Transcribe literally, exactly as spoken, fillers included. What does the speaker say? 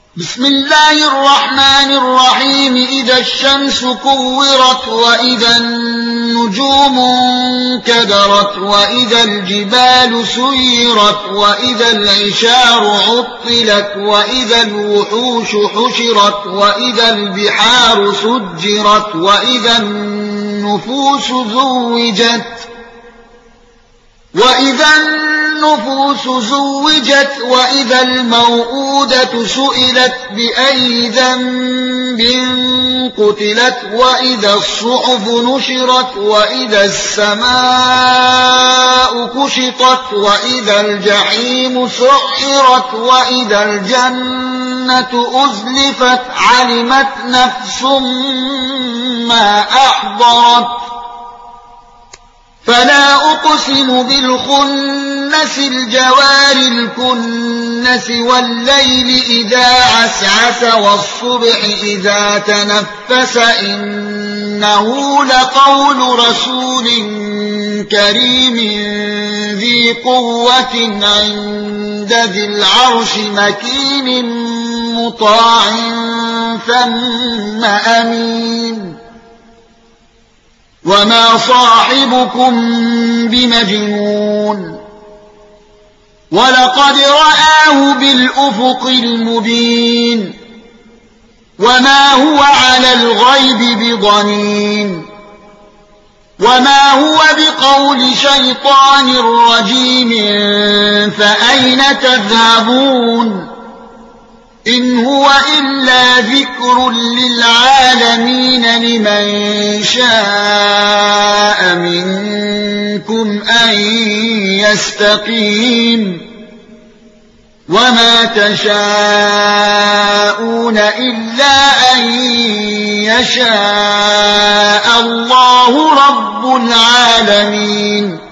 بسم الله الرحمن الرحيم إذا الشمس كورت وإذا النجوم انكدرت وإذا الجبال سيرت وإذا العشار عطلت وإذا الوحوش حشرت وإذا البحار سجرت وإذا النفوس زوجت وإذا النفوس زوجت وإذا الموءودة سئلت بأي ذنب قتلت وإذا الصحف نشرت وإذا السماء كشطت وإذا الجحيم سعرت وإذا الجنة أزلفت علمت نفس ما أحضرت فلا أقسم بالخنس الجوار الكنس والليل إذا عسعس والصبح إذا تنفس إنه لقول رسول كريم ذي قوة عند ذي العرش مكين مطاع ثم أمين وما صاحبكم بمجنون ولقد رآه بالأفق المبين وما هو على الغيب بضنين وما هو بقول شيطان رجيم فأين تذهبون إن هو إلا ذكر للعالمين لمن شاء منكم أن يستقيم وما تشاءون إلا أن يشاء الله رب العالمين.